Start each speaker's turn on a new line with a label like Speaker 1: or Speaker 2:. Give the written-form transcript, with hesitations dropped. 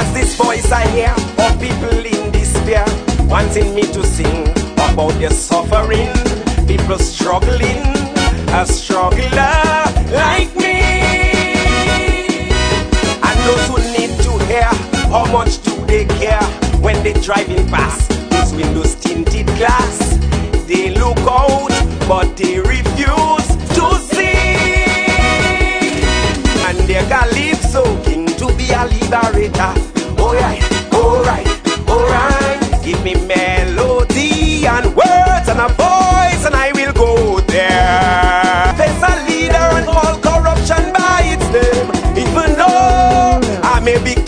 Speaker 1: What's this voice I hear of people in despair, wanting me to sing about their suffering? People struggling, a struggler like me. And those who need to hear, how much do they care when they driving past those windows tinted glass? They look out, but they refuse to see. And their calypso king to be a liberator. Alright, alright, alright. Give me melody and words and a voice, and I will go there. Face a leader and call corruption by its name, even though I may be